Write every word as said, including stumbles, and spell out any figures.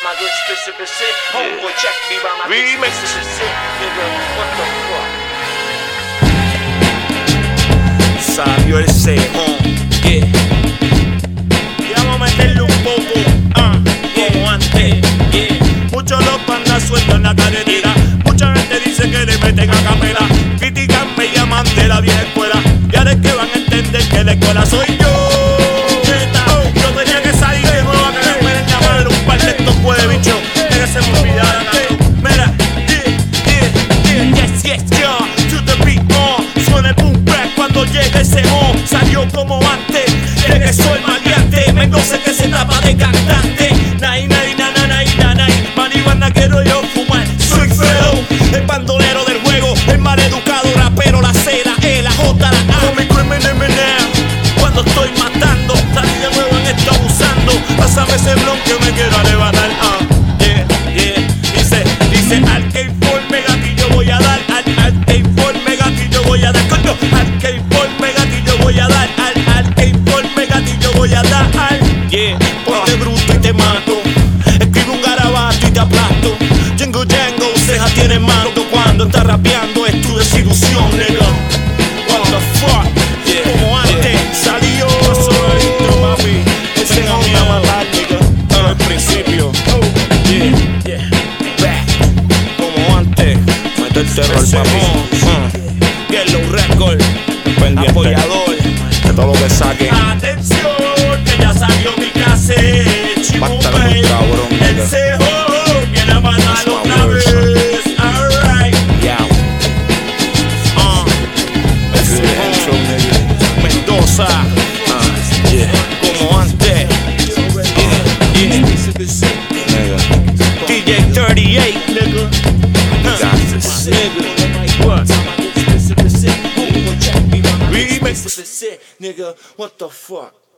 my good specific shit. Homeboy, check me by my good Remix. specific shit. Nigga, what the fuck? Salió el cejón, yeah. Y vamos a meterle un poco, ah, como antes, yeah. Muchos los bandas sueltos en la carretera. Mucha gente dice que le meten a capela. Critican, me llaman de la vieja escuela. Y ahora es que van a entender que la escuela soy yo. Neta, yo tenía que salir de nuevo a que me pueden llamar un par de estos puede bicho. Que se me olvidaran a mí. Mira, yeah, yeah, yeah, yes, yes, yo. To the beat, oh. Suena el boom back cuando llega ese mo. Salió como antes, de que soy maleante. Me no sé que se tapa de cantante. Nai, nai, na, na, nai, na, nai. Marihuana quiero yo fumar. Soy feo, el bandolero del juego. El maleducado rapero, la C, la E, la J, la A. Con mi criminal meneo. Cuando estoy matando, salí de nuevo en esto abusando. Pásame ese blon que me quiero arrebatar. Ah, yeah, yeah. Dice, dice, al que informe gatillo voy a dar. Al, al que informe gatillo voy a dar. Coño, al que informe gatillo voy a dar. Al, al que informe gatillo voy a dar. Yeah, ponte bruto y te mato. Escribe un garabato y te aplasto. Django Django, ceja tiene manto. Cuando estás rapeando es tu desilusión, nigga. What the fuck? Yeah, como antes, yeah. Salió. Paso el intro, papi. Ese no me va a matar, nigga. Pero al principio, yeah, yeah. Back. Como antes, mete el terror, papi. Uh. Yellow Record, pendiente. Apoyador de todo lo que saque. Atención, que ya salió mi cassette. Chibumbe, el cejo viene a matar otra vez. Alright, yeah. Uh. El cejo, Mendoza, uh, yeah. Como antes, yeah, yeah. D J thirty-eight, nigga. Uh, nigga, what? Remix, nigga, what the fuck?